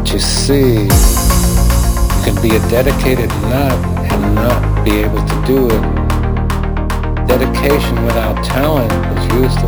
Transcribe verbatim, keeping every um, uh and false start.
But you see, you can be a dedicated nut and not be able to do it. Dedication without talent is useless.